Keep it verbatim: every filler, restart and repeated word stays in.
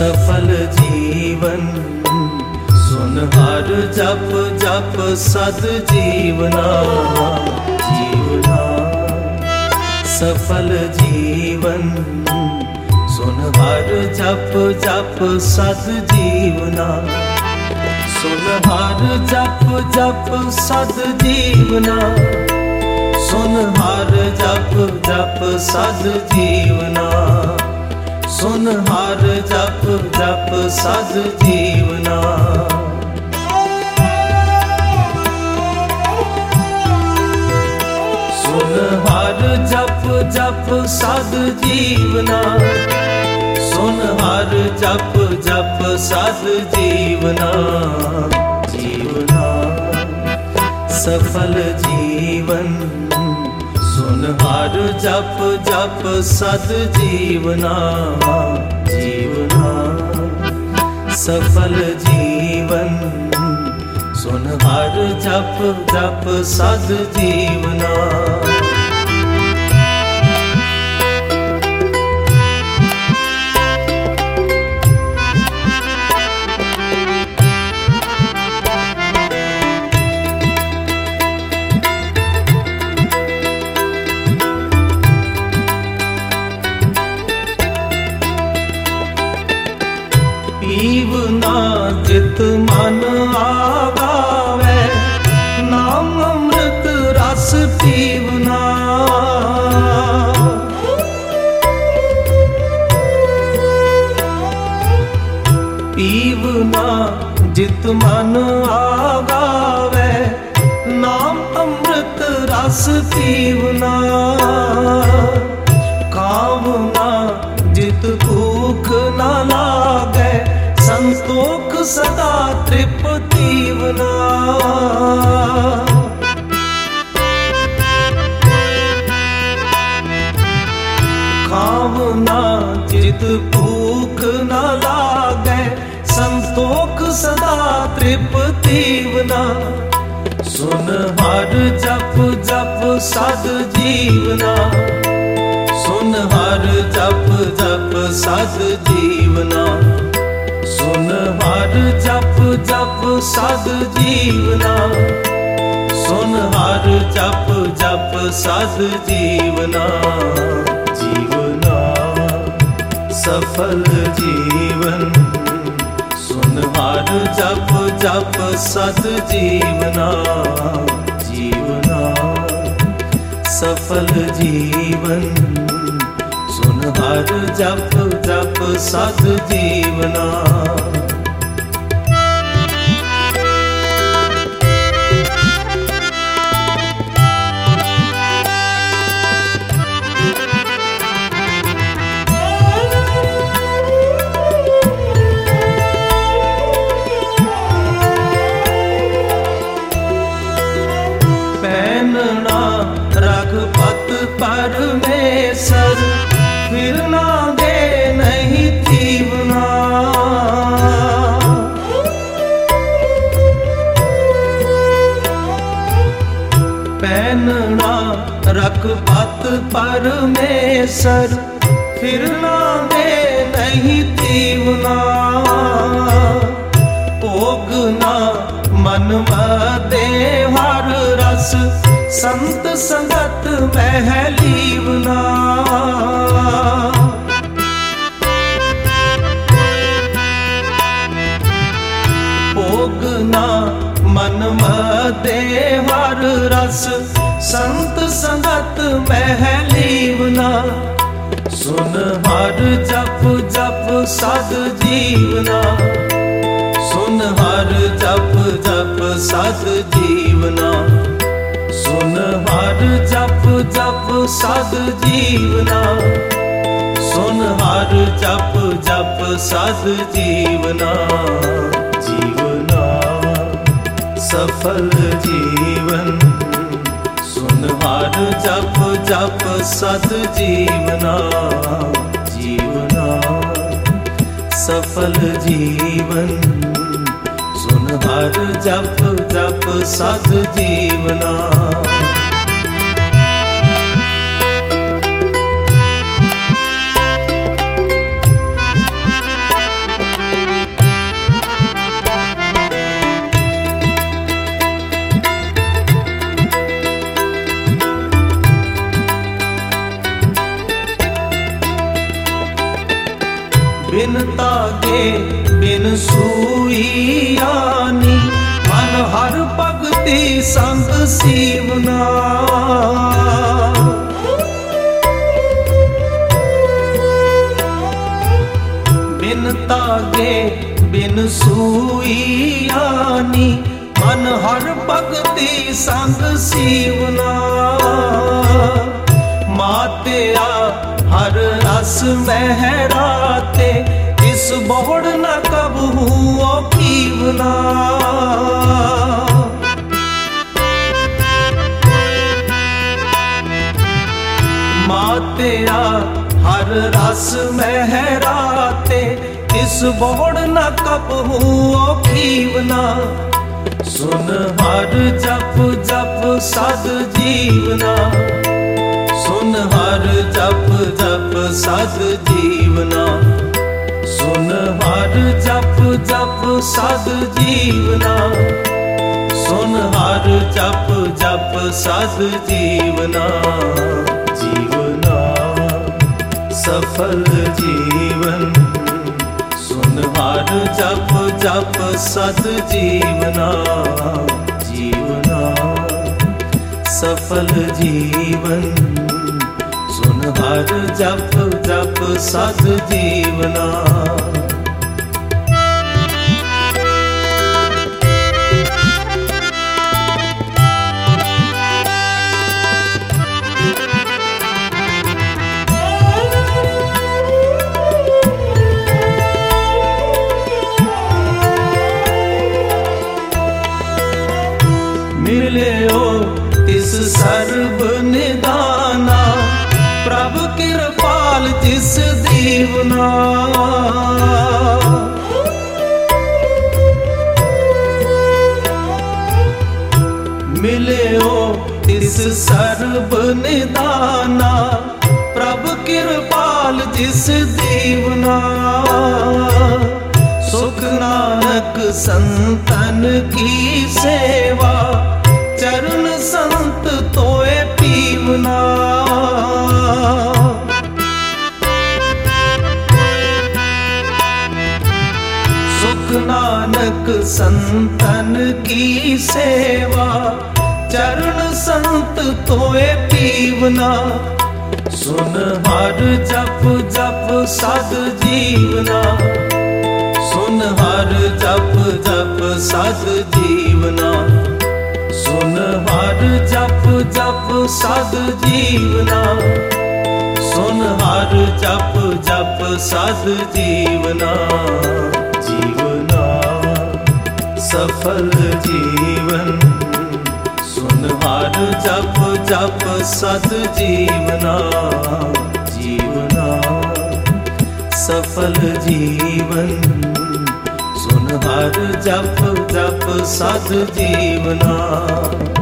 सफल जीवन सुन हर जप जप सद जीवना जीवना। सफल जीवन सुन हर जप जप सद जीवना। सुन हर जप जप सद जीवना। सुन हर जप जप सद जीवना। सुन हर जप जप सद जीवना। सुन हर जप जप सद जीवना। सुन हर जप जप सद जीवना जीवना। सफल जीवन सुन हर जप जप सद जीवना जीवना। सफल जीवन सुन हर जप जप सद जीवना। पीवना जित मन आगावे, नाम अमृत रस पीवना। पीवना जित मन आगावे, नाम अमृत रस पीवना। कावना जित भूख न लागे, संतोख सदा तृप्तिवना। खावना जित भूख न लागे, संतोख सदा तृप्तिवना। सुन हर जप जप सद जीवना। सुन हर जप जप सद जीवना। सुन हर जप जप सद जीवना। सुन हर जप जप सद जीवना जीवना। सफल जीवन सुन हर जप जप सद जीवना जीवना। सफल जीवन सुन हर जप जप सद जीवना। पैनना रघुपत परमेश्वर, फिरना दे नहीं थीवना। पैनना रघुपत परमेश्वर, फिरना दे नहीं थीवना। ओगना मन मदे हर रस, संत संगत महलीवना। ओगना मन मदे हर रस, संत संगत महलीवना। सुन हर जप जप सद जीवना। सुन हर जप जप सद जीवना। सुन हर जप जप सद जीवना। सुन हर जप जप सद जीवना जीवना। सफल जीवन सुन हर जप जप सद जीवना जीवना। सफल जीवन सुन हर जप जप सद जीवना। बिन तागे बिन सूई आनी, मन हर भगति संग सीवना। बिन तागे बिन सूई आनी, मन हर भगति संग सीवना। मातिया हर रस महराते, इस बोड़ न कबहू ओ पीवना। मातिया हर रस महराते, इस बोड़ न कबहू ओ पीवना। सुन हर जप जप सद जीवना, सुन हर जप जप सद जीवना। सुन हर जप जप सद जीवना, सुन हर जप जप सद जीवना। जीवना सफल जीवन, सुन हर जप जप सद जीवना। जीवना सफल जीवन, सुन हर जप जप सद जीवना। मिलियो तिस सर्ब निदाना, प्रभु कृपाल जिस दीवना। मिलियो तिस सर्ब निदाना, प्रभु कृपाल जिस दीवना। सुख नानक संतन की सेवा, चरण संत तोए पीवना। सुख नानक संतन की सेवा, चरण संत तोए पीवना। सुन हर जप जप सद जीवना, सुन हर जप जप सद जीवना। सुन हर जप जप सद जीवना, सुन हर जप जप सद जीवना। जीवना सफल जीवन, सुन हर जप जप सद जीवना। जीवना सफल जीवन, सुन हर जप जप सद जीवना।